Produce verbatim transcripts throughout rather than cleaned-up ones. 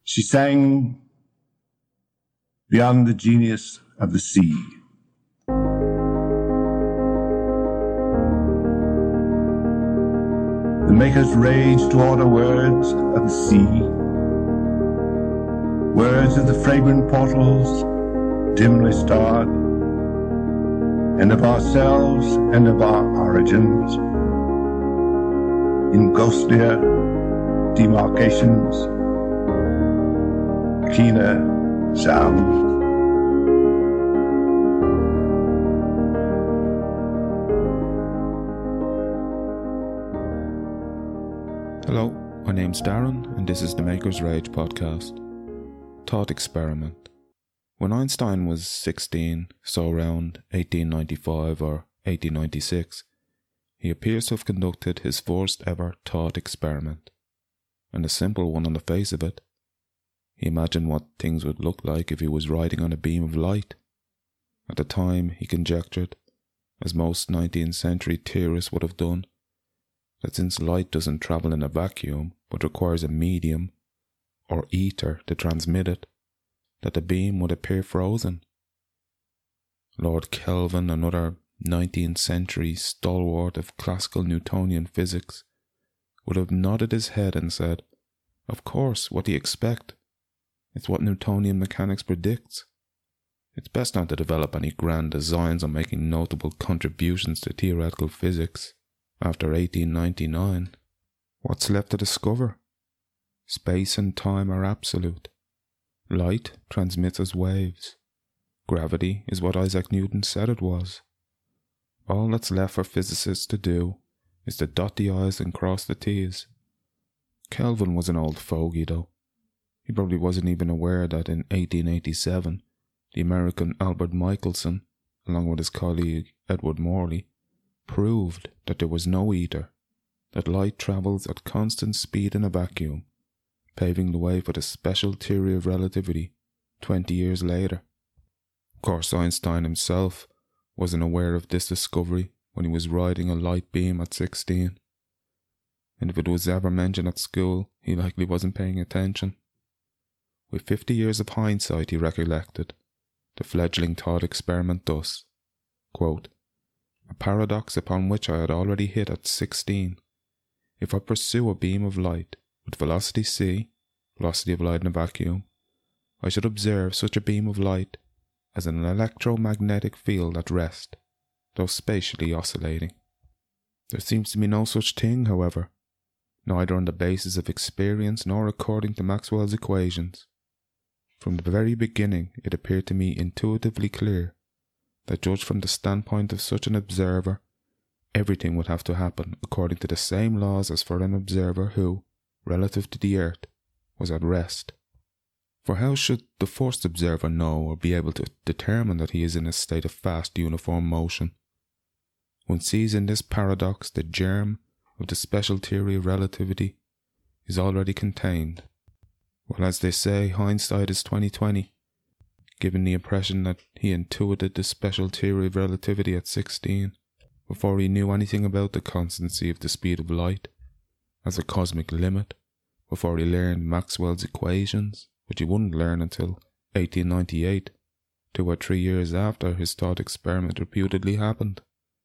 She sang beyond the genius of the sea. The makers rage to order words of the sea, words of the fragrant portals dimly starred, and of ourselves and of our origins, in ghostlier demarcations, keener sound. Hello, my name's Darren and this is the Maker's Rage podcast. Thought experiment. When Einstein was sixteen, so around eighteen ninety-five or eighteen ninety-six, he appears to have conducted his first ever thought experiment, and a simple one on the face of it. He imagined what things would look like if he was riding on a beam of light. At the time, he conjectured, as most nineteenth century theorists would have done, that since light doesn't travel in a vacuum but requires a medium or ether to transmit it, that the beam would appear frozen. Lord Kelvin, another nineteenth century stalwart of classical Newtonian physics, would have nodded his head and said, "Of course, what do you expect? It's what Newtonian mechanics predicts. It's best not to develop any grand designs on making notable contributions to theoretical physics after eighteen ninety-nine. What's left to discover? Space and time are absolute. Light transmits as waves. Gravity is what Isaac Newton said it was. All that's left for physicists to do is to dot the I's and cross the T's." Kelvin was an old fogey though. He probably wasn't even aware that in eighteen eighty-seven, the American Albert Michelson, along with his colleague Edward Morley, proved that there was no ether, that light travels at constant speed in a vacuum, paving the way for the special theory of relativity twenty years later. Of course, Einstein himself wasn't aware of this discovery when he was riding a light beam at sixteen, and if it was ever mentioned at school, he likely wasn't paying attention. With fifty years of hindsight, he recollected the fledgling thought experiment thus, quote, "A paradox upon which I had already hit at sixteen. If I pursue a beam of light with velocity c, velocity of light in a vacuum, I should observe such a beam of light as an electromagnetic field at rest, though spatially oscillating. There seems to be no such thing, however, neither on the basis of experience nor according to Maxwell's equations. From the very beginning it appeared to me intuitively clear that, judged from the standpoint of such an observer, everything would have to happen according to the same laws as for an observer who, relative to the earth, was at rest. For how should the first observer know or be able to determine that he is in a state of fast uniform motion? One sees in this paradox the germ of the special theory of relativity is already contained. Well, as they say, hindsight is twenty twenty. Given the impression that he intuited the special theory of relativity at sixteen, before he knew anything about the constancy of the speed of light as a cosmic limit, before he learned Maxwell's equations, which he wouldn't learn until eighteen ninety-eight, two or three years after his thought experiment reputedly happened.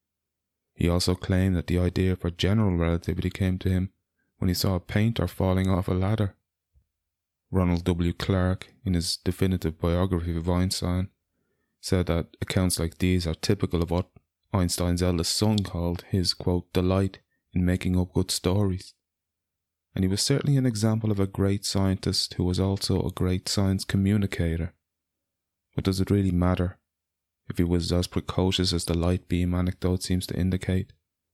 He also claimed that the idea for general relativity came to him when he saw a painter falling off a ladder. Ronald W. Clark, in his definitive biography of Einstein, said that accounts like these are typical of what Einstein's eldest son called his, quote, delight in making up good stories. And he was certainly an example of a great scientist who was also a great science communicator. But does it really matter if he was as precocious as the light beam anecdote seems to indicate?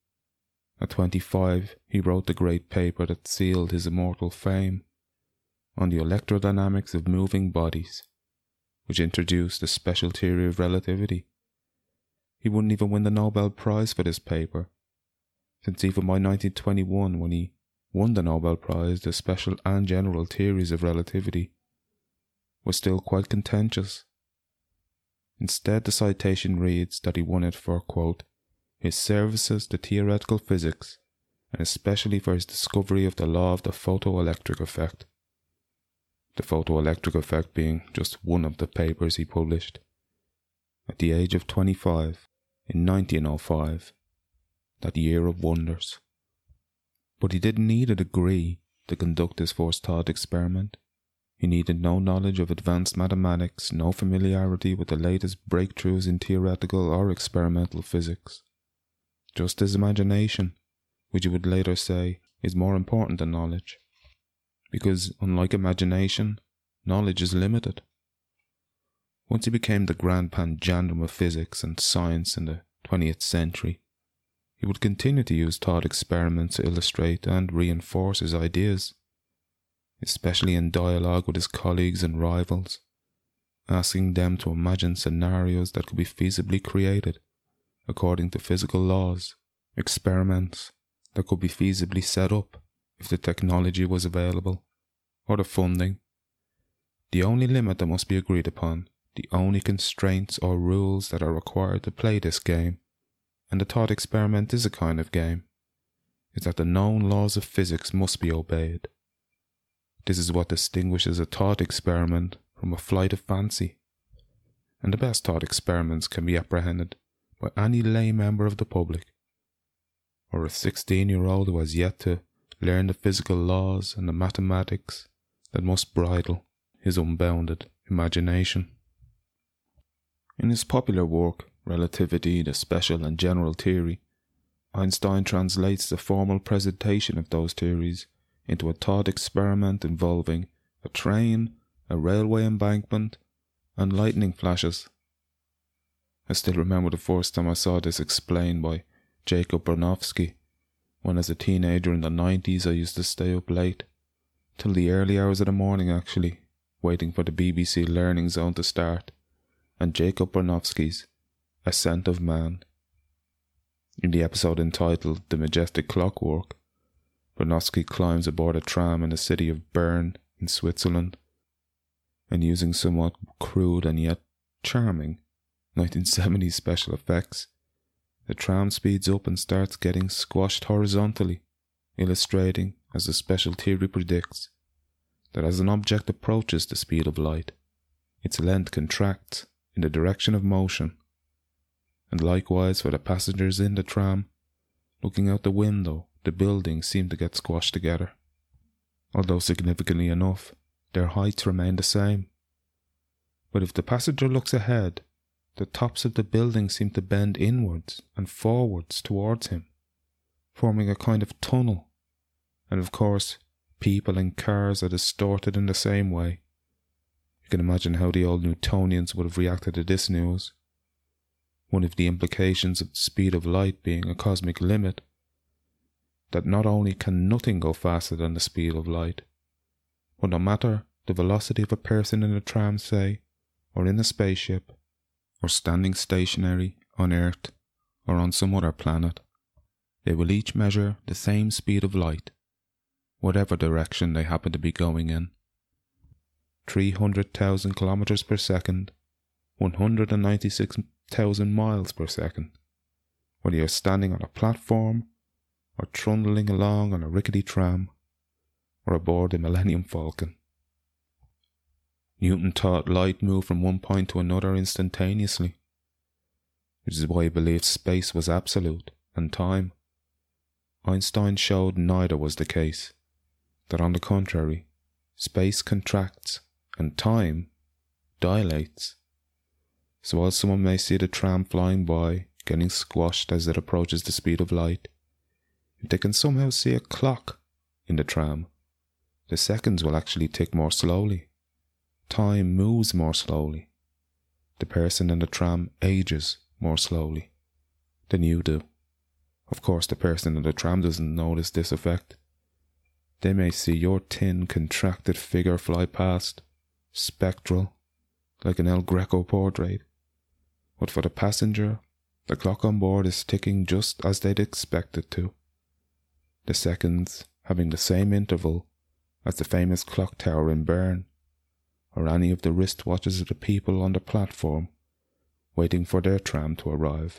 At twenty-five, he wrote the great paper that sealed his immortal fame on the electrodynamics of moving bodies, which introduced the special theory of relativity. He wouldn't even win the Nobel Prize for this paper, since even by nineteen twenty-one, when he won the Nobel Prize, the special and general theories of relativity were still quite contentious. Instead, the citation reads that he won it for, quote, his services to theoretical physics, and especially for his discovery of the law of the photoelectric effect. the photoelectric effect being just one of the papers he published. At the age of twenty-five, in nineteen oh five, that year of wonders. But he didn't need a degree to conduct his first thought experiment. He needed no knowledge of advanced mathematics, no familiarity with the latest breakthroughs in theoretical or experimental physics. Just his imagination, which he would later say is more important than knowledge. Because, unlike imagination, knowledge is limited. Once he became the grand panjandrum of physics and science in the twentieth century, he would continue to use thought experiments to illustrate and reinforce his ideas, especially in dialogue with his colleagues and rivals, asking them to imagine scenarios that could be feasibly created according to physical laws, experiments that could be feasibly set up if the technology was available, or the funding. The only limit that must be agreed upon, the only constraints or rules that are required to play this game, and the thought experiment is a kind of game, is that the known laws of physics must be obeyed. This is what distinguishes a thought experiment from a flight of fancy, and the best thought experiments can be apprehended by any lay member of the public, or a sixteen-year-old who has yet to learn the physical laws and the mathematics that must bridle his unbounded imagination. In his popular work, Relativity, the Special and General Theory, Einstein translates the formal presentation of those theories into a thought experiment involving a train, a railway embankment, and lightning flashes. I still remember the first time I saw this explained by Jacob Bronowski, when as a teenager in the nineties I used to stay up late, till the early hours of the morning actually, waiting for the B B C Learning Zone to start, and Jacob Bronowski's Ascent of Man. In the episode entitled The Majestic Clockwork, Bronowski climbs aboard a tram in the city of Bern in Switzerland, and using somewhat crude and yet charming nineteen seventies special effects, the tram speeds up and starts getting squashed horizontally, illustrating, as the special theory predicts, that as an object approaches the speed of light, its length contracts in the direction of motion, and likewise for the passengers in the tram, looking out the window, the buildings seem to get squashed together. Although significantly enough, their heights remain the same. But if the passenger looks ahead, the tops of the buildings seem to bend inwards and forwards towards him, forming a kind of tunnel, and of course, people and cars are distorted in the same way. You can imagine how the old Newtonians would have reacted to this news. One of the implications of the speed of light being a cosmic limit, that not only can nothing go faster than the speed of light, but no matter the velocity of a person in a tram, say, or in a spaceship, or standing stationary on Earth or on some other planet, they will each measure the same speed of light, whatever direction they happen to be going in. three hundred thousand kilometers per second, one hundred ninety-six thousand miles per second, whether you're standing on a platform, or trundling along on a rickety tram, or aboard the Millennium Falcon. Newton thought light moved from one point to another instantaneously, which is why he believed space was absolute and time. Einstein showed neither was the case, that on the contrary, space contracts and time dilates. So while someone may see the tram flying by, getting squashed as it approaches the speed of light, if they can somehow see a clock in the tram, the seconds will actually tick more slowly. Time moves more slowly. The person in the tram ages more slowly than you do. Of course, the person in the tram doesn't notice this effect. They may see your thin, contracted figure fly past, spectral, like an El Greco portrait. But for the passenger, the clock on board is ticking just as they'd expect it to. The seconds having the same interval as the famous clock tower in Bern, or any of the wristwatches of the people on the platform waiting for their tram to arrive.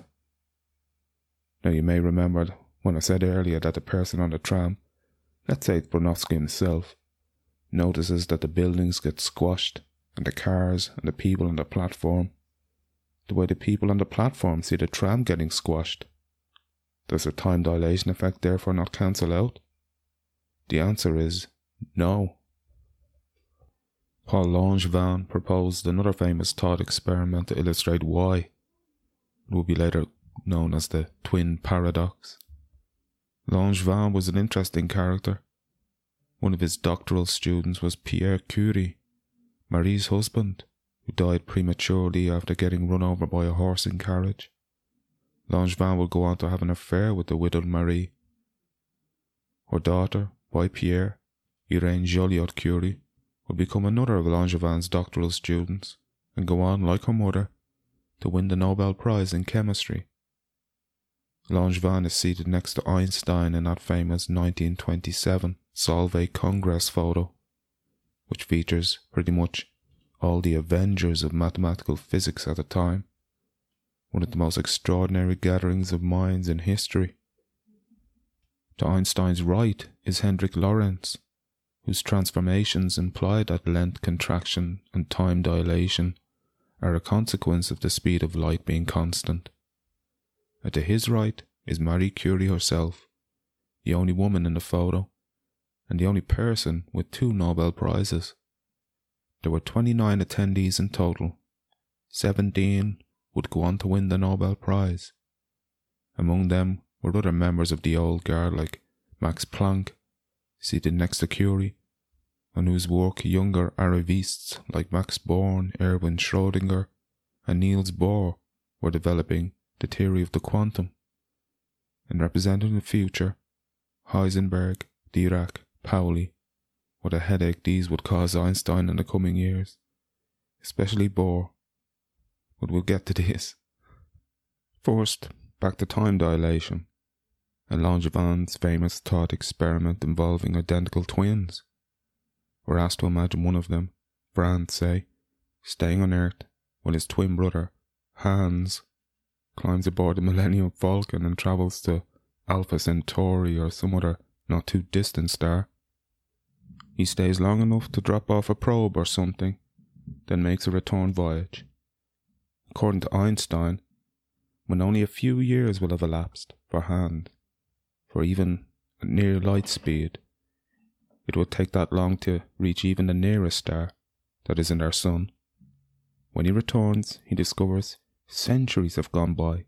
Now you may remember when I said earlier that the person on the tram, let's say it's Bronowski himself, notices that the buildings get squashed, and the cars and the people on the platform, the way the people on the platform see the tram getting squashed. Does a time dilation effect therefore not cancel out? The answer is no. Paul Langevin proposed another famous thought experiment to illustrate why. It would be later known as the twin paradox. Langevin was an interesting character. One of his doctoral students was Pierre Curie, Marie's husband, who died prematurely after getting run over by a horse in carriage. Langevin would go on to have an affair with the widowed Marie. Her daughter, by Pierre, Irene Joliot Curie, would become another of Langevin's doctoral students and go on, like her mother, to win the Nobel Prize in chemistry. Langevin is seated next to Einstein in that famous nineteen twenty-seven Solvay Congress photo, which features pretty much all the Avengers of mathematical physics at the time, one of the most extraordinary gatherings of minds in history. To Einstein's right is Hendrik Lorentz, whose transformations imply that length contraction and time dilation are a consequence of the speed of light being constant. And to his right is Marie Curie herself, the only woman in the photo, and the only person with two Nobel Prizes. There were twenty-nine attendees in total. seventeen would go on to win the Nobel Prize. Among them were other members of the old guard like Max Planck, seated next to Curie, on whose work younger arrivists like Max Born, Erwin Schrödinger, and Niels Bohr were developing the theory of the quantum. And representing the future, Heisenberg, Dirac, Pauli. What a headache these would cause Einstein in the coming years, especially Bohr. But we'll get to this. First, back to time dilation, and Langevin's famous thought experiment involving identical twins. We're asked to imagine one of them, Franz say, staying on Earth while his twin brother, Hans, climbs aboard the Millennium Falcon and travels to Alpha Centauri or some other not too distant star. He stays long enough to drop off a probe or something, then makes a return voyage. According to Einstein, when only a few years will have elapsed for Hans, for even at near light speed, it would take that long to reach even the nearest star, that isn't our sun. When he returns, he discovers centuries have gone by,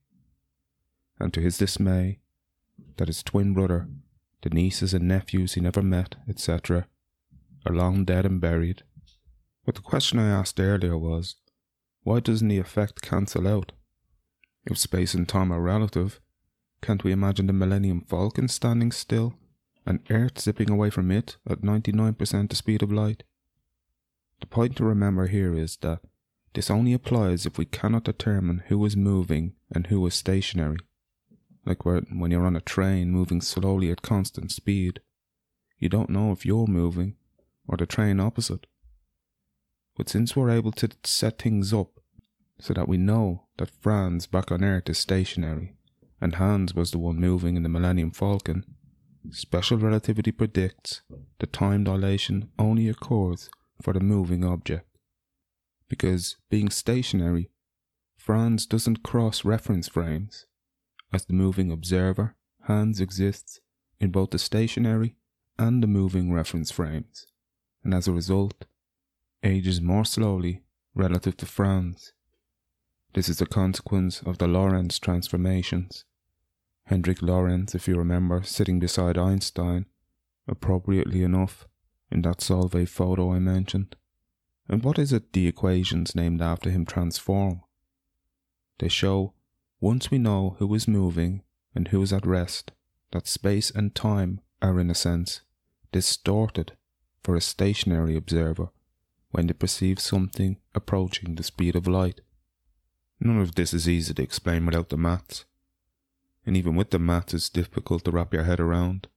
and to his dismay, that his twin brother, the nieces and nephews he never met, et cetera, are long dead and buried. But the question I asked earlier was, why doesn't the effect cancel out? If space and time are relative, can't we imagine the Millennium Falcon standing still, and Earth zipping away from it at ninety-nine percent the speed of light? The point to remember here is that this only applies if we cannot determine who is moving and who is stationary. Like when you're on a train moving slowly at constant speed, you don't know if you're moving or the train opposite. But since we're able to set things up so that we know that Franz back on Earth is stationary and Hans was the one moving in the Millennium Falcon, special relativity predicts that time dilation only occurs for the moving object. Because being stationary, Franz doesn't cross reference frames. As the moving observer, Hans exists in both the stationary and the moving reference frames, and as a result, ages more slowly relative to Franz. This is a consequence of the Lorentz transformations. Hendrik Lorentz, if you remember, sitting beside Einstein, appropriately enough, in that Solvay photo I mentioned. And what is it the equations named after him transform? They show, once we know who is moving and who is at rest, that space and time are in a sense distorted for a stationary observer when they perceive something approaching the speed of light. None of this is easy to explain without the maths, and even with the maths it's difficult to wrap your head around.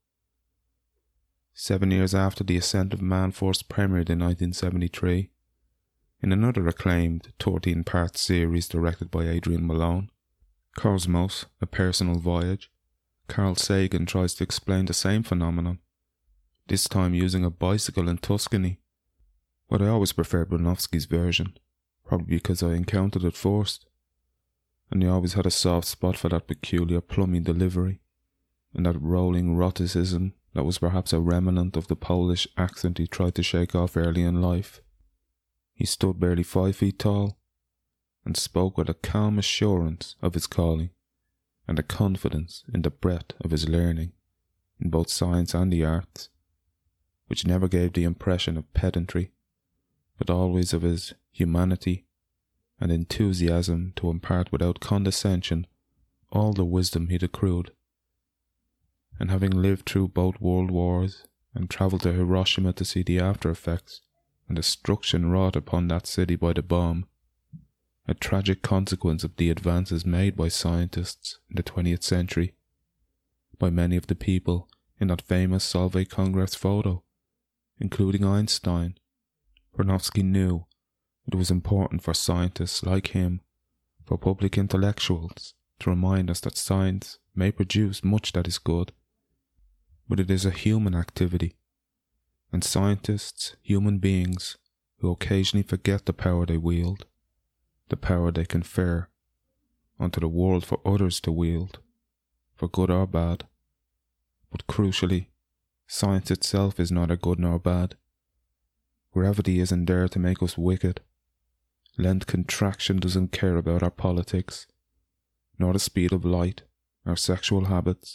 Seven years after the ascent of man first premiered in nineteen seventy-three, in another acclaimed thirteen-part series directed by Adrian Malone, Cosmos, A Personal Voyage, Carl Sagan tries to explain the same phenomenon. this time using a bicycle in Tuscany. But I always preferred Bronowski's version, probably because I encountered it first, and I always had a soft spot for that peculiar plummy delivery, and that rolling rhoticism that was perhaps a remnant of the Polish accent he tried to shake off early in life. He stood barely five feet tall, and spoke with a calm assurance of his calling, and a confidence in the breadth of his learning, in both science and the arts, which never gave the impression of pedantry, but always of his humanity and enthusiasm to impart without condescension all the wisdom he'd accrued. And having lived through both world wars and travelled to Hiroshima to see the after effects and destruction wrought upon that city by the bomb, a tragic consequence of the advances made by scientists in the twentieth century, by many of the people in that famous Solvay Congress photo, including Einstein, Bronowski knew it was important for scientists like him, for public intellectuals, to remind us that science may produce much that is good, but it is a human activity, and scientists, human beings, who occasionally forget the power they wield, the power they confer onto the world for others to wield, for good or bad. But crucially, science itself is neither good nor bad. Gravity isn't there to make us wicked. Length contraction doesn't care about our politics, nor the speed of light, our sexual habits.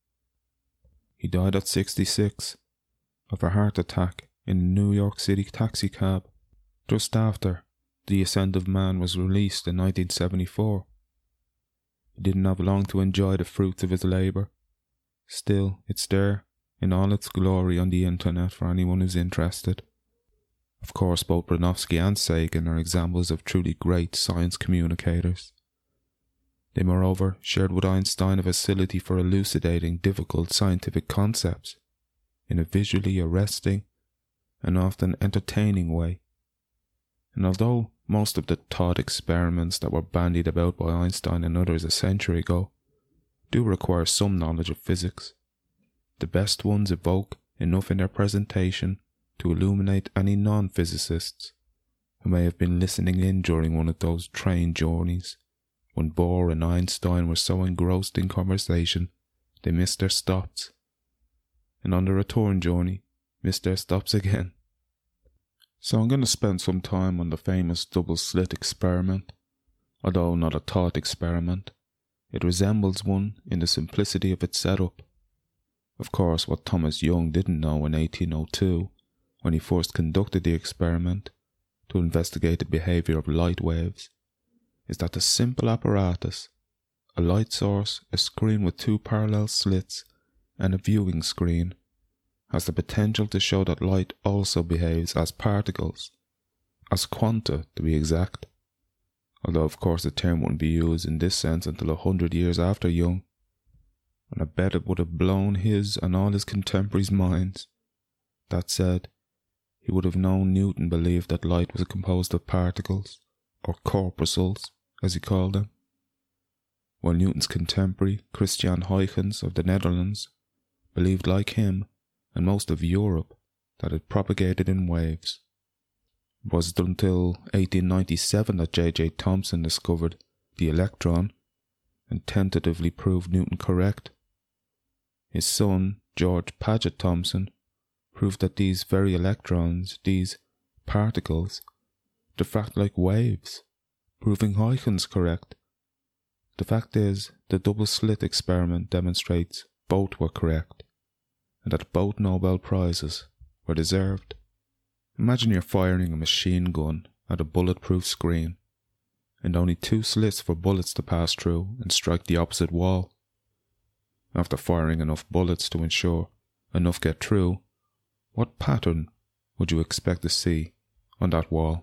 He died at sixty-six of a heart attack in a New York City taxicab just after The Ascent of Man was released in nineteen seventy-four. He didn't have long to enjoy the fruits of his labour. Still, it's there in all its glory on the internet for anyone who's interested. Of course, both Bronowski and Sagan are examples of truly great science communicators. They moreover shared with Einstein a facility for elucidating difficult scientific concepts in a visually arresting and often entertaining way. And although most of the thought experiments that were bandied about by Einstein and others a century ago do require some knowledge of physics, the best ones evoke enough in their presentation to illuminate any non-physicists who may have been listening in during one of those train journeys when Bohr and Einstein were so engrossed in conversation they missed their stops, and on the return journey missed their stops again. So I'm going to spend some time on the famous double-slit experiment. Although not a thought experiment, it resembles one in the simplicity of its setup. Of course, what Thomas Young didn't know in eighteen oh two, when he first conducted the experiment to investigate the behaviour of light waves, is that the simple apparatus, a light source, a screen with two parallel slits, and a viewing screen, has the potential to show that light also behaves as particles, as quanta to be exact, although of course the term wouldn't be used in this sense until a hundred years after Young, and I bet it would have blown his and all his contemporaries' minds. That said, he would have known Newton believed that light was composed of particles, or corpuscles, as he called them, while Newton's contemporary, Christian Huygens of the Netherlands, believed like him, and most of Europe, that it propagated in waves. It wasn't until eighteen ninety-seven that J J Thomson discovered the electron and tentatively proved Newton correct. His son, George Paget Thomson, proved that these very electrons, these particles, diffract like waves, proving Huygens correct. The fact is, the double-slit experiment demonstrates both were correct, and that both Nobel Prizes were deserved. Imagine you're firing a machine gun at a bulletproof screen, and only two slits for bullets to pass through and strike the opposite wall. After firing enough bullets to ensure enough get through, what pattern would you expect to see on that wall?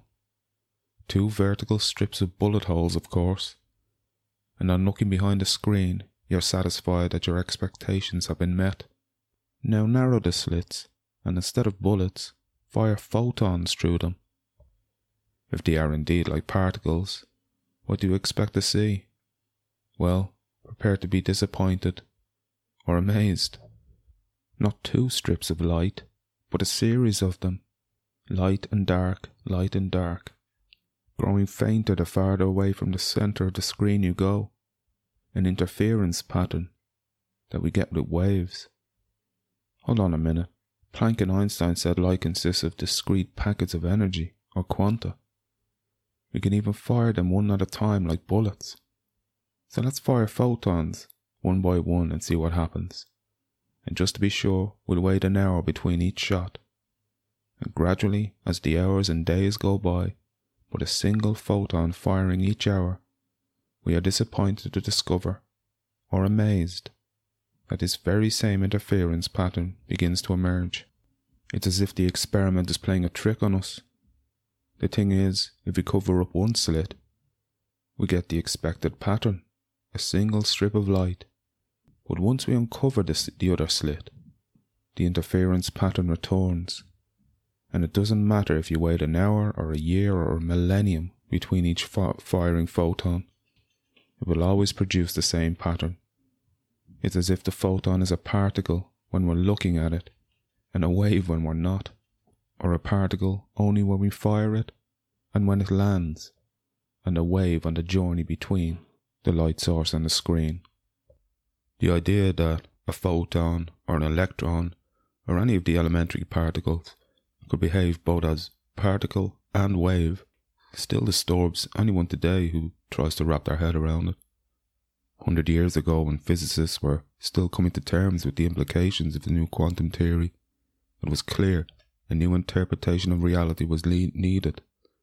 Two vertical strips of bullet holes, of course, and on looking behind the screen, you're satisfied that your expectations have been met. Now narrow the slits, and instead of bullets, fire photons through them. If they are indeed like particles, what do you expect to see? Well, prepare to be disappointed, or amazed. Not two strips of light, but a series of them, light and dark, light and dark, growing fainter the farther away from the centre of the screen you go, an interference pattern that we get with waves. Hold on a minute. Planck and Einstein said light consists of discrete packets of energy, or quanta. We can even fire them one at a time like bullets. So let's fire photons one by one and see what happens. And just to be sure, we'll wait an hour between each shot. And gradually, as the hours and days go by, with a single photon firing each hour, we are disappointed to discover, or amazed, that this very same interference pattern begins to emerge. It's as if the experiment is playing a trick on us. The thing is, if we cover up one slit, we get the expected pattern, a single strip of light. But once we uncover this, the other slit, the interference pattern returns. And it doesn't matter if you wait an hour or a year or a millennium between each fi- firing photon, it will always produce the same pattern. It's as if the photon is a particle when we're looking at it, and a wave when we're not, or a particle only when we fire it and when it lands, and a wave on the journey between the light source and the screen. The idea that a photon or an electron or any of the elementary particles could behave both as particle and wave still disturbs anyone today who tries to wrap their head around it. Hundred years ago, when physicists were still coming to terms with the implications of the new quantum theory, it was clear a new interpretation of reality was le- needed.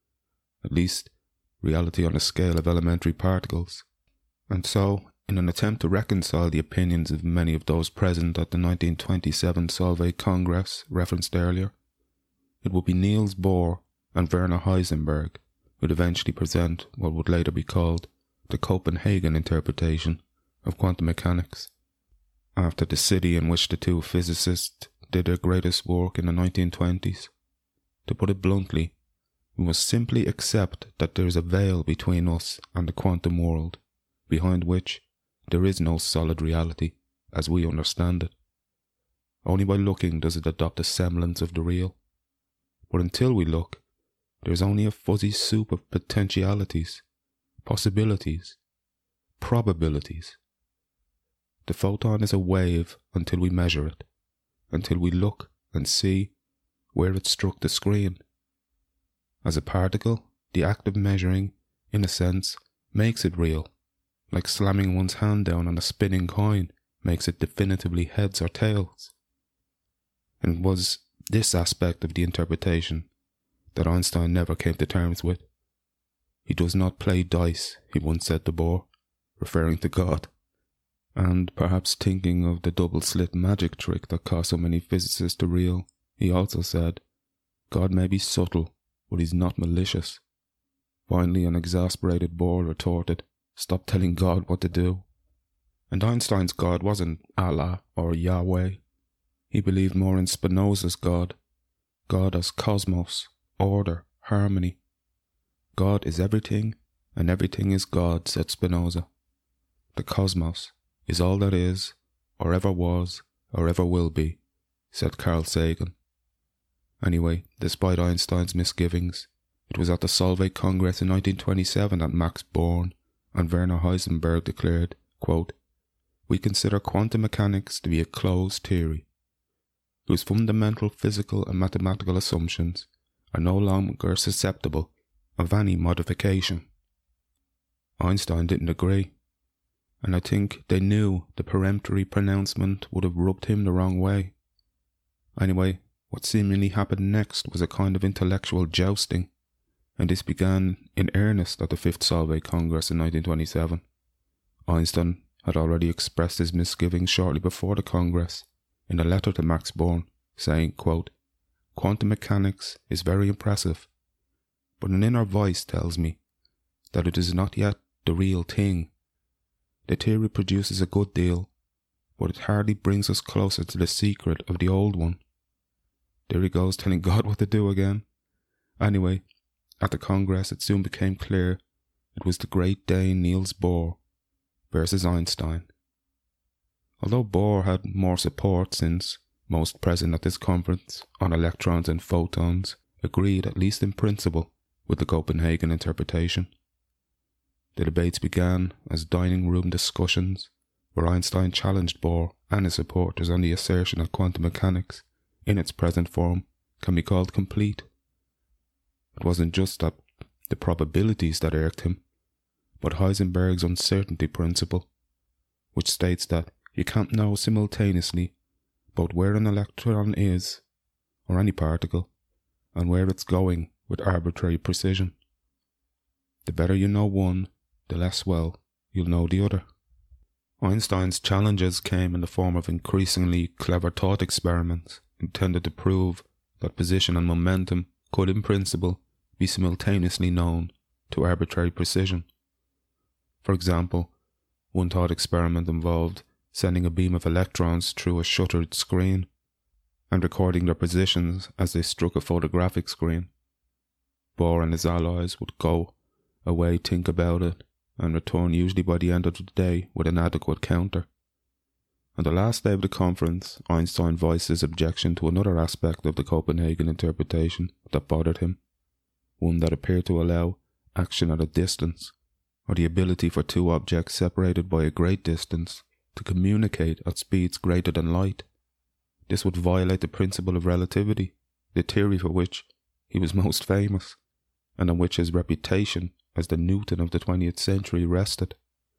At least, reality on a scale of elementary particles. And so, in an attempt to reconcile the opinions of many of those present at the nineteen twenty-seven Solvay Congress referenced earlier, it would be Niels Bohr and Werner Heisenberg who would eventually present what would later be called the Copenhagen interpretation of quantum mechanics, after the city in which the two physicists did their greatest work in the nineteen twenties. To put it bluntly, we must simply accept that there is a veil between us and the quantum world, behind which there is no solid reality as we understand it. Only by looking does it adopt a semblance of the real. But until we look, there is only a fuzzy soup of potentialities, possibilities, probabilities. The photon is a wave until we measure it, until we look and see where it struck the screen. As a particle, the act of measuring, in a sense, makes it real, like slamming one's hand down on a spinning coin makes it definitively heads or tails. And it was this aspect of the interpretation that Einstein never came to terms with. He does not play dice, he once said to Bohr, referring to God. And perhaps thinking of the double-slit magic trick that caused so many physicists to reel, he also said, God may be subtle, but he's not malicious. Finally, an exasperated Bohr retorted, stop telling God what to do. And Einstein's God wasn't Allah or Yahweh. He believed more in Spinoza's God, God as cosmos, order, harmony. God is everything, and everything is God, said Spinoza. The cosmos is all that is, or ever was, or ever will be, said Carl Sagan. Anyway, despite Einstein's misgivings, it was at the Solvay Congress in nineteen twenty-seven that Max Born and Werner Heisenberg declared, quote, we consider quantum mechanics to be a closed theory, whose fundamental physical and mathematical assumptions are no longer susceptible of any modification. Einstein didn't agree, and I think they knew the peremptory pronouncement would have rubbed him the wrong way. Anyway, what seemingly happened next was a kind of intellectual jousting, and this began in earnest at the Fifth Solvay Congress in nineteen twenty-seven. Einstein had already expressed his misgivings shortly before the Congress in a letter to Max Born, saying, quote, quantum mechanics is very impressive, but an inner voice tells me that it is not yet the real thing. The theory produces a good deal, but it hardly brings us closer to the secret of the old one. There he goes telling God what to do again. Anyway, at the Congress it soon became clear it was the great Dane Niels Bohr versus Einstein. Although Bohr had more support since, most present at this conference on electrons and photons agreed, at least in principle, with the Copenhagen interpretation. The debates began as dining room discussions, where Einstein challenged Bohr and his supporters on the assertion that quantum mechanics, in its present form, can be called complete. It wasn't just that the probabilities that irked him, but Heisenberg's uncertainty principle, which states that you can't know simultaneously both where an electron is, or any particle, and where it's going with arbitrary precision. The better you know one, the less well you'll know the other. Einstein's challenges came in the form of increasingly clever thought experiments intended to prove that position and momentum could, in principle, be simultaneously known to arbitrary precision. For example, one thought experiment involved sending a beam of electrons through a shuttered screen and recording their positions as they struck a photographic screen. Bohr and his allies would go away, think about it, and return usually by the end of the day with an adequate counter. On the last day of the conference, Einstein voiced his objection to another aspect of the Copenhagen interpretation that bothered him, one that appeared to allow action at a distance, or the ability for two objects separated by a great distance to communicate at speeds greater than light. This would violate the principle of relativity, the theory for which he was most famous, and on which his reputation as the Newton of the twentieth century rested.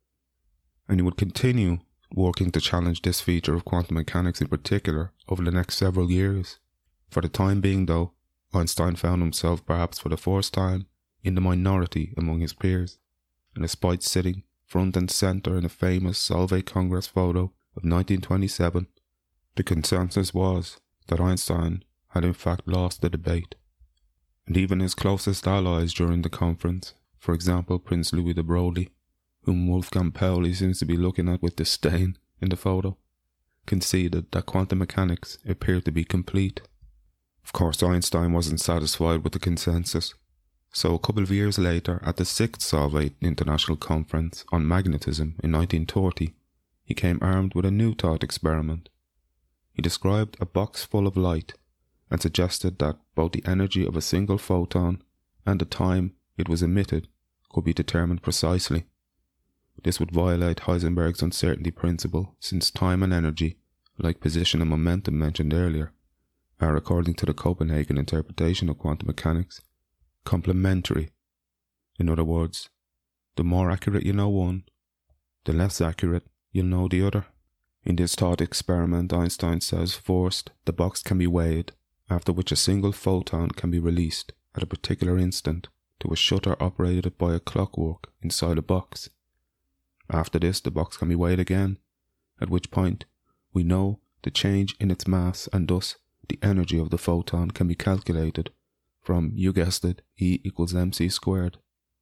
And he would continue working to challenge this feature of quantum mechanics in particular over the next several years. For the time being, though, Einstein found himself, perhaps for the first time, in the minority among his peers, and despite sitting front and centre in the famous Solvay Congress photo of nineteen twenty-seven, the consensus was that Einstein had in fact lost the debate. And even his closest allies during the conference, for example Prince Louis de Broglie, whom Wolfgang Pauli seems to be looking at with disdain in the photo, conceded that quantum mechanics appeared to be complete. Of course, Einstein wasn't satisfied with the consensus, so a couple of years later, at the sixth Solvay International Conference on Magnetism in nineteen thirty, he came armed with a new thought experiment. He described a box full of light and suggested that both the energy of a single photon and the time it was emitted could be determined precisely. This would violate Heisenberg's uncertainty principle, since time and energy, like position and momentum mentioned earlier, are, according to the Copenhagen interpretation of quantum mechanics, complementary. In other words, the more accurate you know one, the less accurate you'll know the other. In this thought experiment, Einstein says first, the box can be weighed, after which a single photon can be released at a particular instant to a shutter operated by a clockwork inside a box. After this, the box can be weighed again, at which point we know the change in its mass, and thus the energy of the photon can be calculated from, you guessed it, E equals mc squared.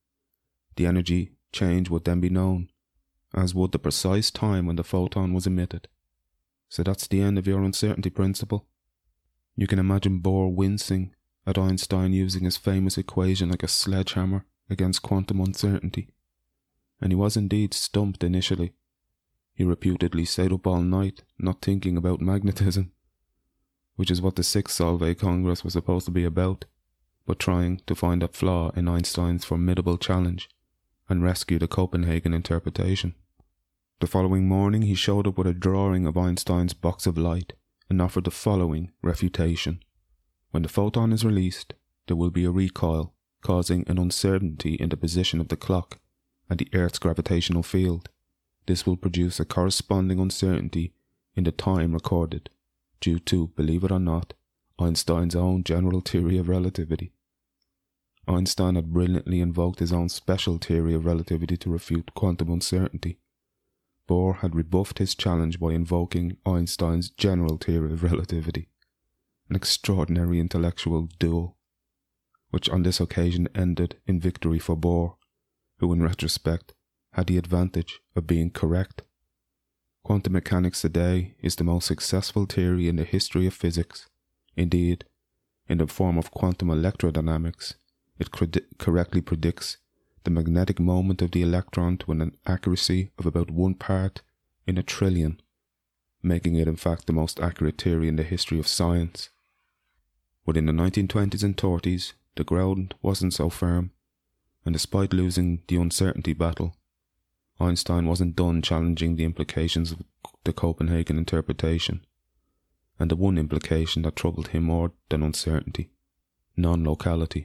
The energy change would then be known, as would the precise time when the photon was emitted. So that's the end of your uncertainty principle. You can imagine Bohr wincing at Einstein using his famous equation like a sledgehammer against quantum uncertainty. And he was indeed stumped initially. He reputedly stayed up all night, not thinking about magnetism, which is what the sixth Solvay Congress was supposed to be about, but trying to find a flaw in Einstein's formidable challenge and rescue the Copenhagen interpretation. The following morning he showed up with a drawing of Einstein's box of light and offered the following refutation. When the photon is released, there will be a recoil, causing an uncertainty in the position of the clock and the Earth's gravitational field. This will produce a corresponding uncertainty in the time recorded, due to, believe it or not, Einstein's own general theory of relativity. Einstein had brilliantly invoked his own special theory of relativity to refute quantum uncertainty. Bohr had rebuffed his challenge by invoking Einstein's general theory of relativity, an extraordinary intellectual duel, which on this occasion ended in victory for Bohr, who in retrospect had the advantage of being correct. Quantum mechanics today is the most successful theory in the history of physics. Indeed, in the form of quantum electrodynamics, it cred- correctly predicts the magnetic moment of the electron to an accuracy of about one part in a trillion. making it in fact the most accurate theory in the history of science. But in the nineteen twenties and thirties, the ground wasn't so firm, and despite losing the uncertainty battle, Einstein wasn't done challenging the implications of the Copenhagen interpretation, and the one implication that troubled him more than uncertainty: non-locality.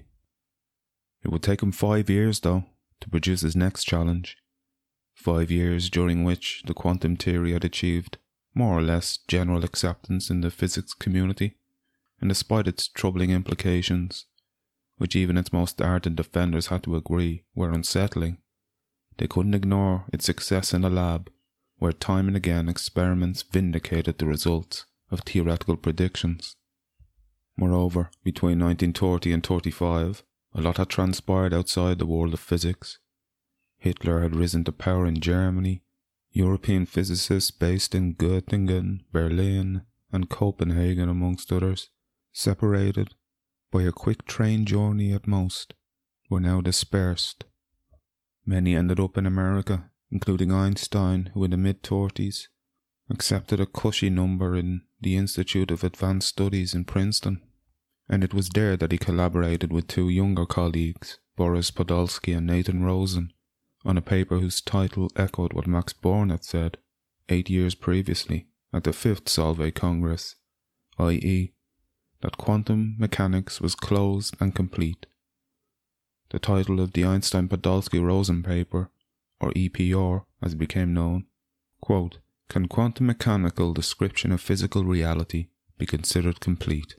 It would take him five years, though, to produce his next challenge. Five years during which the quantum theory had achieved more or less general acceptance in the physics community, and despite its troubling implications, which even its most ardent defenders had to agree were unsettling, they couldn't ignore its success in the lab, where time and again experiments vindicated the results of theoretical predictions. Moreover, between nineteen thirty and thirty-five, a lot had transpired outside the world of physics. Hitler had risen to power in Germany. European physicists based in Göttingen, Berlin, and Copenhagen, amongst others, separated by a quick train journey at most, were now dispersed. Many ended up in America, including Einstein, who in the mid-thirties accepted a cushy number in the Institute of Advanced Studies in Princeton, and it was there that he collaborated with two younger colleagues, Boris Podolsky and Nathan Rosen, on a paper whose title echoed what Max Born had said eight years previously at the fifth Solvay Congress, that is, that quantum mechanics was closed and complete. The title of the Einstein-Podolsky-Rosen paper, or E P R as it became known, quote, "Can quantum mechanical description of physical reality be considered complete?"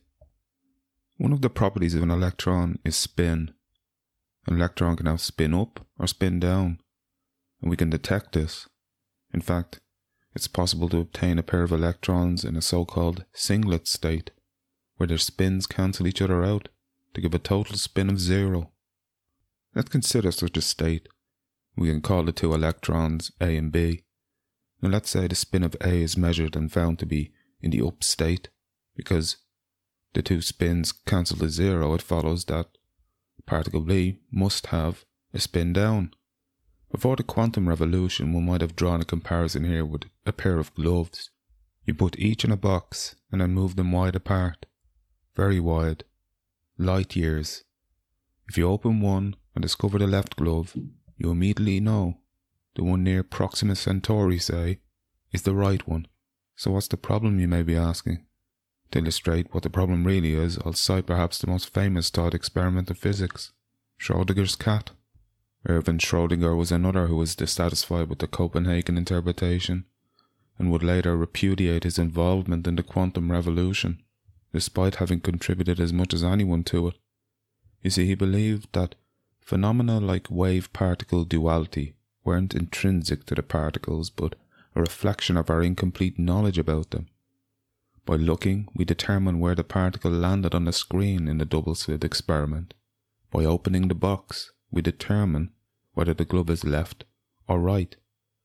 One of the properties of an electron is spin. An electron can have spin up or spin down, and we can detect this. In fact, it's possible to obtain a pair of electrons in a so-called singlet state, where their spins cancel each other out to give a total spin of zero. Let's consider such a state. We can call the two electrons A and B. Now let's say the spin of A is measured and found to be in the up state. Because the two spins cancel to zero, it follows that particle B must have a spin down. Before the quantum revolution, one might have drawn a comparison here with a pair of gloves. You put each in a box and then move them wide apart. Very wide. Light years. If you open one and discover the left glove, you immediately know the one near Proxima Centauri, say, is the right one. So what's the problem, you may be asking? To illustrate what the problem really is, I'll cite perhaps the most famous thought experiment of physics, Schrödinger's cat. Erwin Schrödinger was another who was dissatisfied with the Copenhagen interpretation, and would later repudiate his involvement in the quantum revolution, despite having contributed as much as anyone to it. You see, he believed that phenomena like wave-particle duality weren't intrinsic to the particles, but a reflection of our incomplete knowledge about them. By looking, we determine where the particle landed on the screen in the double-slit experiment. By opening the box, we determine whether the glove is left or right.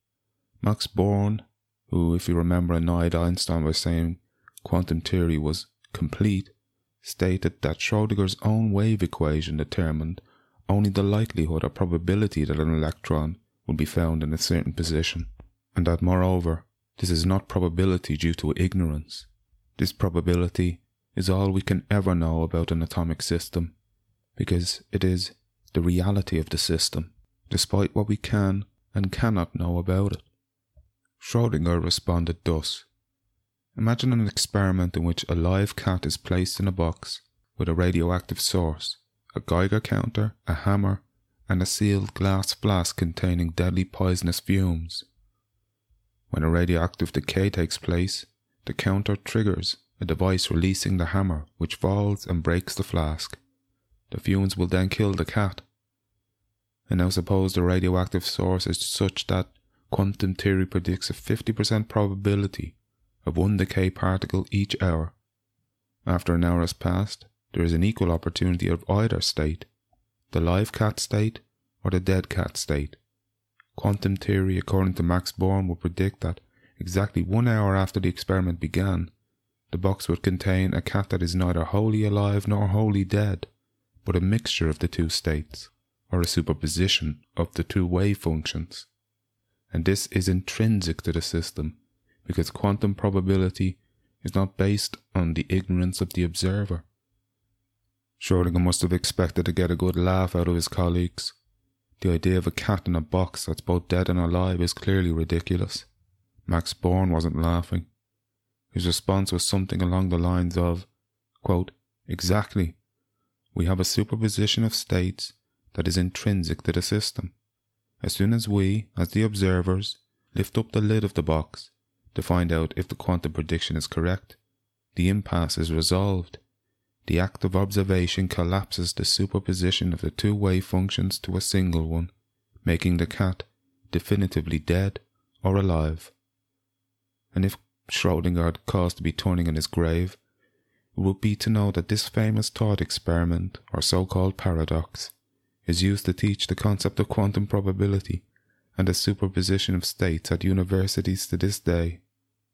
Max Born, who, if you remember, annoyed Einstein by saying quantum theory was complete, stated that Schrödinger's own wave equation determined only the likelihood or probability that an electron would be found in a certain position, and that moreover, this is not probability due to ignorance. This probability is all we can ever know about an atomic system, because it is the reality of the system, despite what we can and cannot know about it. Schrödinger responded thus: imagine an experiment in which a live cat is placed in a box with a radioactive source, a Geiger counter, a hammer, and a sealed glass flask containing deadly poisonous fumes. When a radioactive decay takes place, the counter triggers a device releasing the hammer, which falls and breaks the flask. The fumes will then kill the cat. And now suppose the radioactive source is such that quantum theory predicts a fifty percent probability of one decay particle each hour. After an hour has passed, there is an equal opportunity of either state, the live cat state or the dead cat state. Quantum theory, according to Max Born, would predict that exactly one hour after the experiment began, the box would contain a cat that is neither wholly alive nor wholly dead, but a mixture of the two states, or a superposition of the two wave functions. And this is intrinsic to the system, because quantum probability is not based on the ignorance of the observer. Schrödinger must have expected to get a good laugh out of his colleagues. The idea of a cat in a box that's both dead and alive is clearly ridiculous. Max Born wasn't laughing. His response was something along the lines of, quote, "Exactly. We have a superposition of states that is intrinsic to the system. As soon as we, as the observers, lift up the lid of the box to find out if the quantum prediction is correct, the impasse is resolved. The act of observation collapses the superposition of the two wave functions to a single one, making the cat definitively dead or alive." And if Schrödinger had cause to be turning in his grave, it would be to know that this famous thought experiment, or so-called paradox, is used to teach the concept of quantum probability and the superposition of states at universities to this day.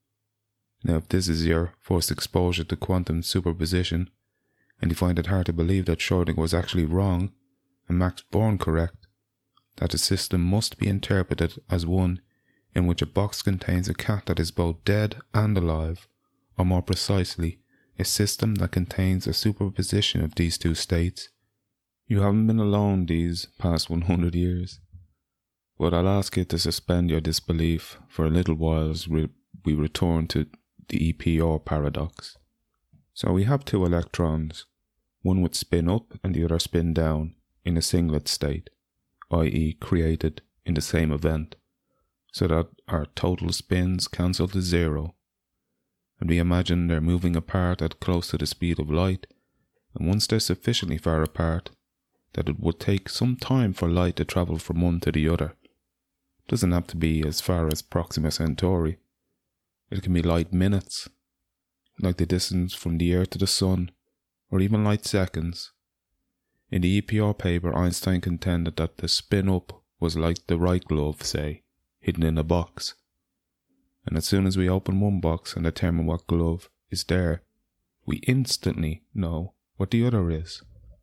Now, if this is your first exposure to quantum superposition, and you find it hard to believe that Schrödinger was actually wrong and Max Born correct, that the system must be interpreted as one in which a box contains a cat that is both dead and alive, or more precisely, a system that contains a superposition of these two states, you haven't been alone these past one hundred years. But I'll ask you to suspend your disbelief for a little while as we return to the E P R paradox. So we have two electrons, one would spin up and the other spin down in a singlet state, that is created in the same event, so that our total spins cancel to zero. And we imagine they're moving apart at close to the speed of light, and once they're sufficiently far apart, that it would take some time for light to travel from one to the other. It doesn't have to be as far as Proxima Centauri. It can be light minutes, like the distance from the Earth to the Sun, or even light seconds. In the E P R paper, Einstein contended that the spin-up was like the right glove, say, hidden in a box. And as soon as we open one box and determine what glove is there, we instantly know what the other is.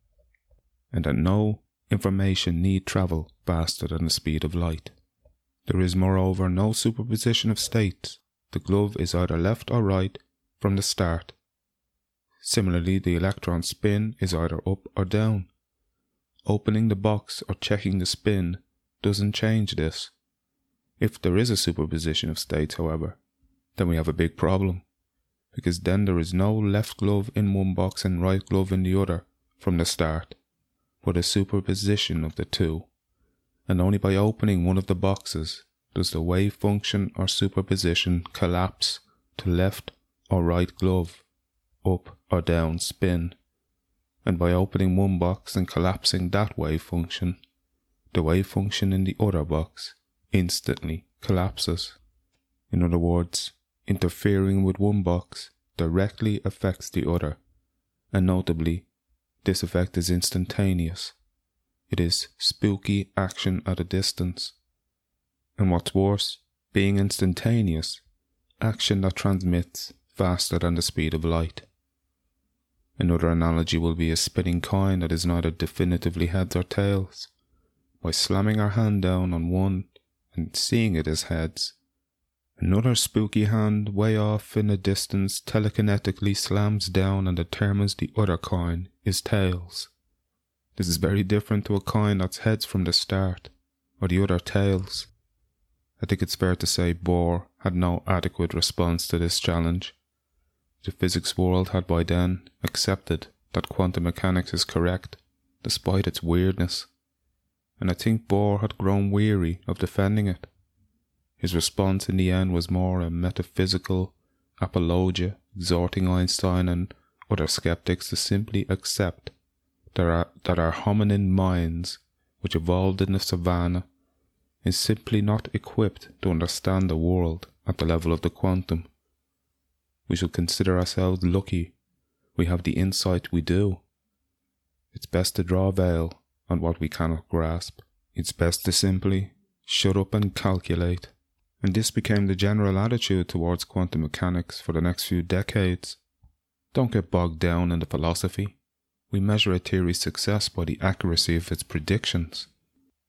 And that no information need travel faster than the speed of light. There is moreover no superposition of states. The glove is either left or right from the start. Similarly, the electron spin is either up or down. Opening the box or checking the spin doesn't change this. If there is a superposition of states, however, then we have a big problem, because then there is no left glove in one box and right glove in the other from the start, but a superposition of the two, and only by opening one of the boxes does the wave function or superposition collapse to left or right glove, up or down spin, and by opening one box and collapsing that wave function, the wave function in the other box instantly collapses. In other words, interfering with one box directly affects the other, and notably, this effect is instantaneous. It is spooky action at a distance. And what's worse, being instantaneous, action that transmits faster than the speed of light. Another analogy will be a spinning coin that is neither definitively heads or tails. By slamming our hand down on one and seeing it as heads, another spooky hand way off in the distance telekinetically slams down and determines the other coin is tails. This is very different to a coin that's heads from the start, or the other tails. I think it's fair to say Bohr had no adequate response to this challenge. The physics world had by then accepted that quantum mechanics is correct, despite its weirdness, and I think Bohr had grown weary of defending it. His response in the end was more a metaphysical apologia, exhorting Einstein and other skeptics to simply accept that our, that our hominin minds, which evolved in the savannah, is simply not equipped to understand the world at the level of the quantum. We should consider ourselves lucky we have the insight we do. It's best to draw a veil on what we cannot grasp. It's best to simply shut up and calculate. And this became the general attitude towards quantum mechanics for the next few decades. Don't get bogged down in the philosophy. We measure a theory's success by the accuracy of its predictions.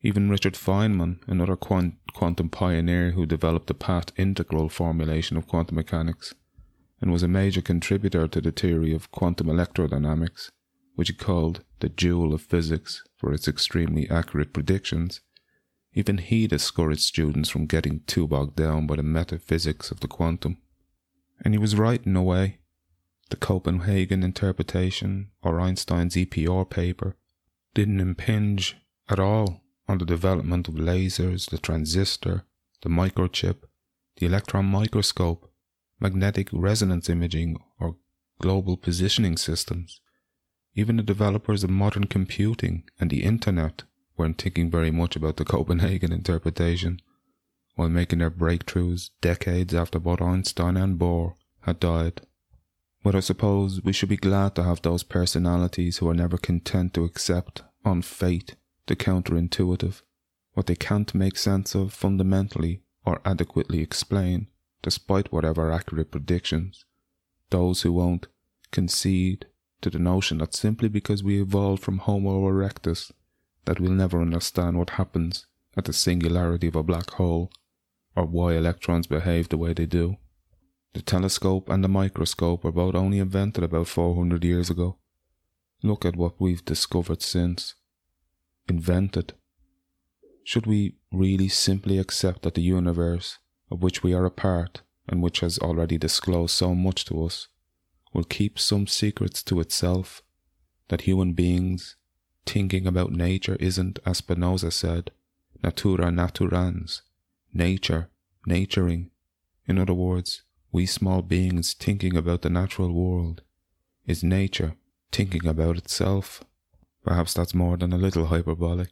Even Richard Feynman, another quant- quantum pioneer who developed the path integral formulation of quantum mechanics, and was a major contributor to the theory of quantum electrodynamics, which he called the jewel of physics for its extremely accurate predictions, even he discouraged students from getting too bogged down by the metaphysics of the quantum. And he was right in a way. The Copenhagen interpretation, or Einstein's E P R paper, didn't impinge at all on the development of lasers, the transistor, the microchip, the electron microscope, magnetic resonance imaging, or global positioning systems. Even the developers of modern computing and the internet weren't thinking very much about the Copenhagen interpretation, while making their breakthroughs decades after both Einstein and Bohr had died. But I suppose we should be glad to have those personalities who are never content to accept, on fate, the counterintuitive, what they can't make sense of fundamentally or adequately explain, despite whatever accurate predictions. Those who won't concede to the notion that simply because we evolved from Homo erectus, that we'll never understand what happens at the singularity of a black hole, or why electrons behave the way they do. The telescope and the microscope were both only invented about four hundred years ago. Look at what we've discovered since. Invented. Should we really simply accept that the universe, of which we are a part, and which has already disclosed so much to us, will keep some secrets to itself, that human beings thinking about nature isn't, as Spinoza said, natura naturans, nature, naturing. In other words, we small beings thinking about the natural world is nature thinking about itself. Perhaps that's more than a little hyperbolic.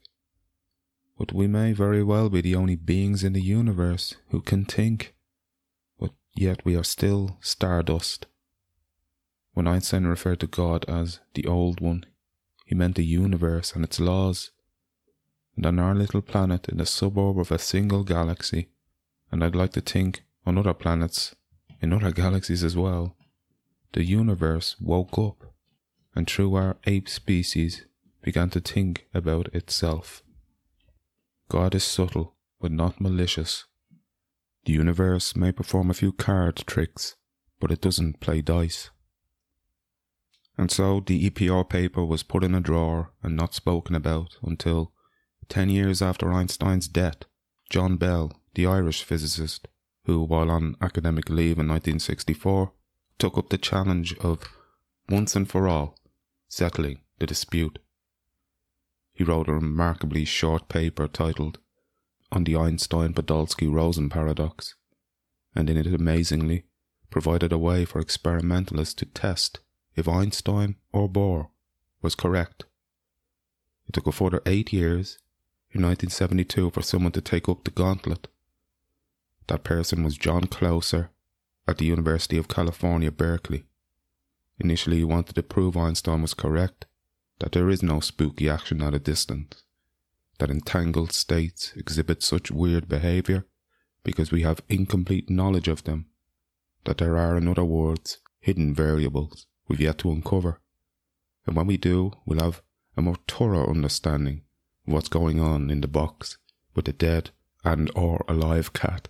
But we may very well be the only beings in the universe who can think, but yet we are still stardust. When Einstein referred to God as the Old One, he meant the universe and its laws. And on our little planet in the suburb of a single galaxy, and I'd like to think on other planets, in other galaxies as well, the universe woke up, and through our ape species began to think about itself. God is subtle, but not malicious. The universe may perform a few card tricks, but it doesn't play dice. And so the E P R paper was put in a drawer and not spoken about until, ten years after Einstein's death, John Bell, the Irish physicist, who, while on academic leave in nineteen sixty-four, took up the challenge of, once and for all, settling the dispute. He wrote a remarkably short paper titled On the Einstein-Podolsky-Rosen Paradox, and in it amazingly provided a way for experimentalists to test if Einstein or Bohr was correct. It took a further eight years, in nineteen seventy-two, for someone to take up the gauntlet. That person was John Clauser at the University of California, Berkeley. Initially he wanted to prove Einstein was correct, that there is no spooky action at a distance, that entangled states exhibit such weird behaviour because we have incomplete knowledge of them, that there are, in other words, hidden variables we've yet to uncover, and when we do, we'll have a more thorough understanding of what's going on in the box with the dead and or alive cat.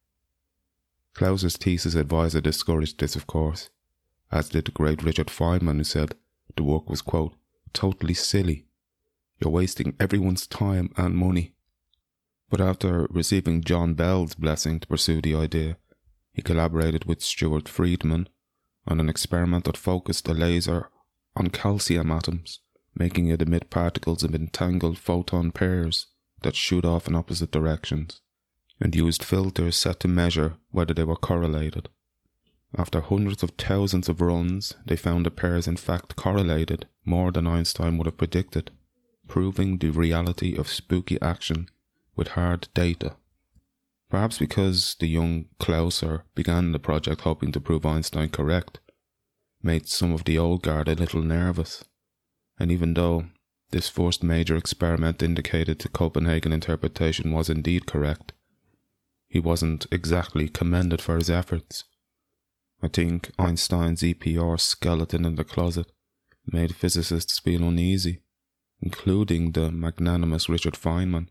Clauser's thesis advisor discouraged this, of course, as did the great Richard Feynman, who said the work was, quote, totally silly. You're wasting everyone's time and money. But after receiving John Bell's blessing to pursue the idea, he collaborated with Stuart Friedman on an experiment that focused a laser on calcium atoms, making it emit particles of entangled photon pairs that shoot off in opposite directions, and used filters set to measure whether they were correlated. After hundreds of thousands of runs, they found the pairs in fact correlated more than Einstein would have predicted, proving the reality of spooky action with hard data. Perhaps because the young Clauser began the project hoping to prove Einstein correct, made some of the old guard a little nervous, and even though this first major experiment indicated the Copenhagen interpretation was indeed correct, he wasn't exactly commended for his efforts. I think Einstein's E P R skeleton in the closet made physicists feel uneasy, including the magnanimous Richard Feynman,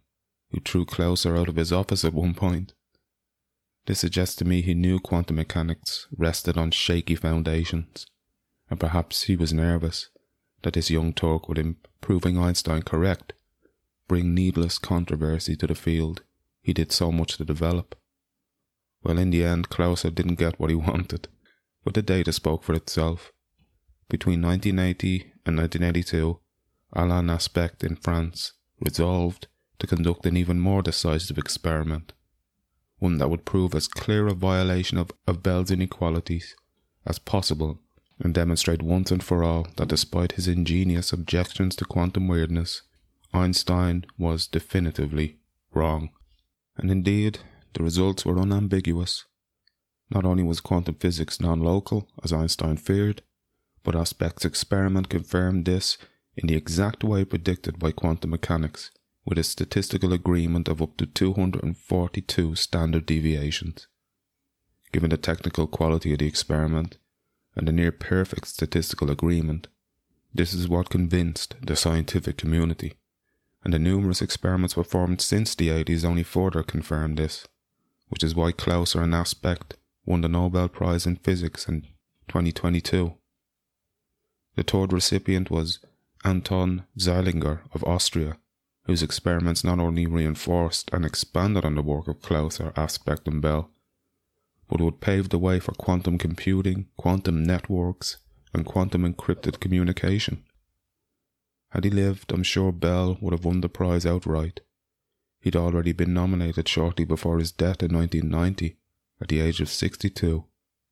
who threw Clauser out of his office at one point. This suggests to me he knew quantum mechanics rested on shaky foundations, and perhaps he was nervous that this young Turk would, in proving Einstein correct, bring needless controversy to the field he did so much to develop. Well, in the end, Clauser didn't get what he wanted, but the data spoke for itself. Between nineteen eighty and nineteen eighty-two, Alain Aspect in France resolved to conduct an even more decisive experiment, one that would prove as clear a violation of, of Bell's inequalities as possible, and demonstrate once and for all that despite his ingenious objections to quantum weirdness, Einstein was definitively wrong. And indeed, the results were unambiguous. Not only was quantum physics non-local, as Einstein feared, but Aspect's experiment confirmed this in the exact way predicted by quantum mechanics, with a statistical agreement of up to two hundred forty-two standard deviations. Given the technical quality of the experiment and the near-perfect statistical agreement, this is what convinced the scientific community, and the numerous experiments performed since the eighties only further confirmed this, which is why Clauser and Aspect won the Nobel Prize in Physics in twenty twenty-two. The third recipient was Anton Zeilinger of Austria, whose experiments not only reinforced and expanded on the work of Clauser, Aspect and Bell, but would pave the way for quantum computing, quantum networks, and quantum encrypted communication. Had he lived, I'm sure Bell would have won the prize outright. He'd already been nominated shortly before his death in nineteen ninety, at the age of sixty-two.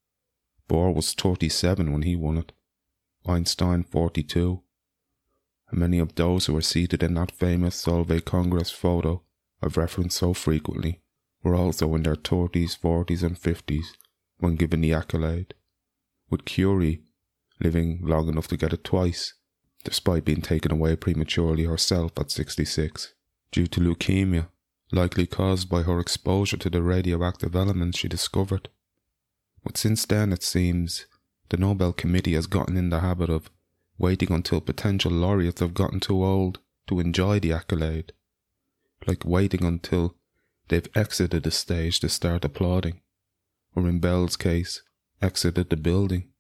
Bohr was thirty-seven when he won it, Einstein forty-two, and many of those who were seated in that famous Solvay Congress photo I've referenced so frequently were also in their thirties, forties and fifties when given the accolade, with Curie living long enough to get it twice, despite being taken away prematurely herself at sixty-six, due to leukemia, likely caused by her exposure to the radioactive elements she discovered. But since then, it seems, the Nobel Committee has gotten in the habit of waiting until potential laureates have gotten too old to enjoy the accolade, like waiting until they've exited the stage to start applauding, or in Bell's case, exited the building.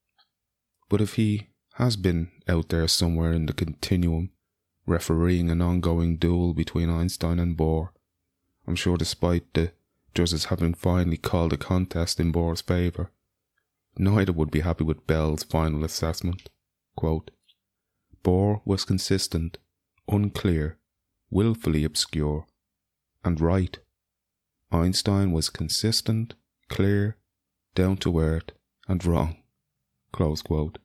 But if he has been out there somewhere in the continuum, refereeing an ongoing duel between Einstein and Bohr, I'm sure despite the judges having finally called the contest in Bohr's favour, neither would be happy with Bell's final assessment. Quote, Bohr was consistent, unclear, willfully obscure, and right. Einstein was consistent, clear, down to earth, and wrong. Close quote.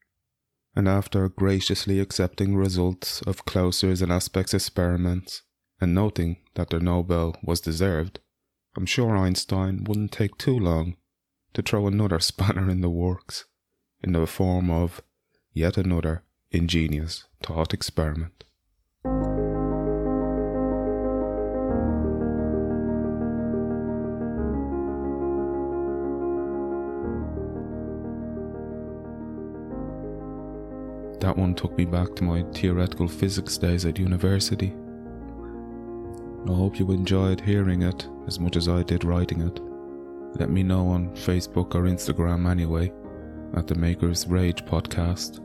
And after graciously accepting results of Clauser's and Aspect's experiments, and noting that their Nobel was deserved, I'm sure Einstein wouldn't take too long to throw another spanner in the works, in the form of yet another ingenious thought experiment. That one took me back to my theoretical physics days at university. I hope you enjoyed hearing it as much as I did writing it. Let me know on Facebook or Instagram anyway, at the Maker's Rage podcast.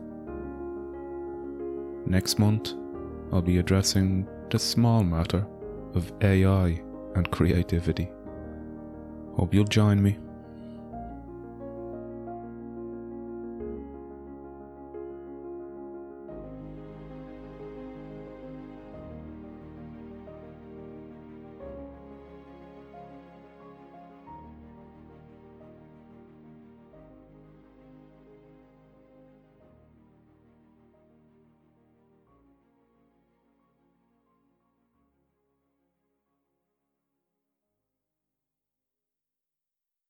Next month, I'll be addressing the small matter of A I and creativity. Hope you'll join me.